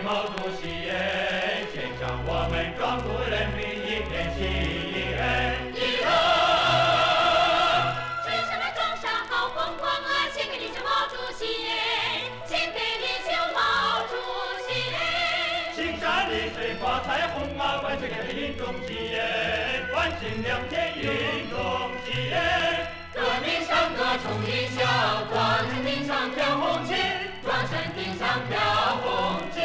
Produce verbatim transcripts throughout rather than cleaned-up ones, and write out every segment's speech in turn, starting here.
毛主席耶，献上我们壮族人民一片心耶。一头， 纸上的装上好风光啊，献给领袖毛主席耶，献给领袖毛主席耶。 青山绿水挂彩虹啊，万岁给云中旗耶，万庆良田云中旗耶。 革命山歌冲云霄，壮山顶上飘红旗，壮山顶上飘红旗。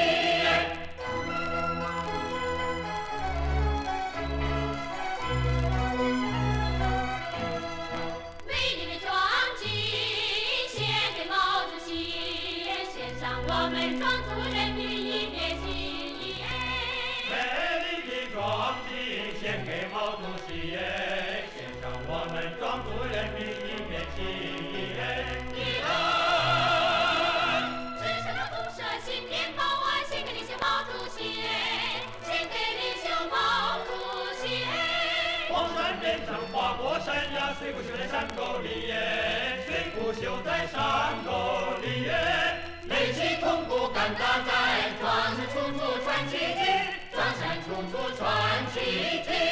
美丽的壮旗献给毛主席，献上我们壮族人民一片心意。 美丽的壮旗献给毛主席耶，献上我们壮族人民一片心意耶。一来， 纸上的红色新面包啊，献给领袖毛主席耶，献给领袖毛主席耶。 黄山边上花果山呀，水不休在山沟里耶，水不休在山沟里耶。 垒起铜鼓干大寨，壮山处处传奇迹，壮山处处传奇迹。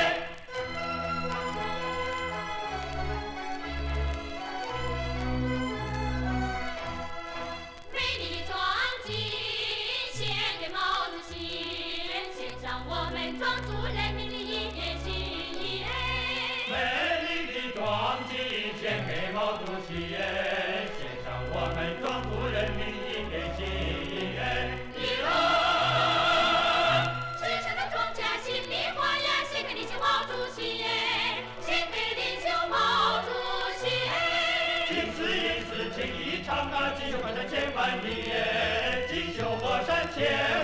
美丽的壮旗献给毛主席，献上我们壮族人民的一片心意。 美丽的壮旗献给毛主席耶，献上我们壮族人民一片心意耶。一来， 纸上的庄稼新梨花呀，献给领袖毛主席耶，献给领袖毛主席耶。 金丝银丝情意长啊，锦绣河山千万里耶，锦绣河山千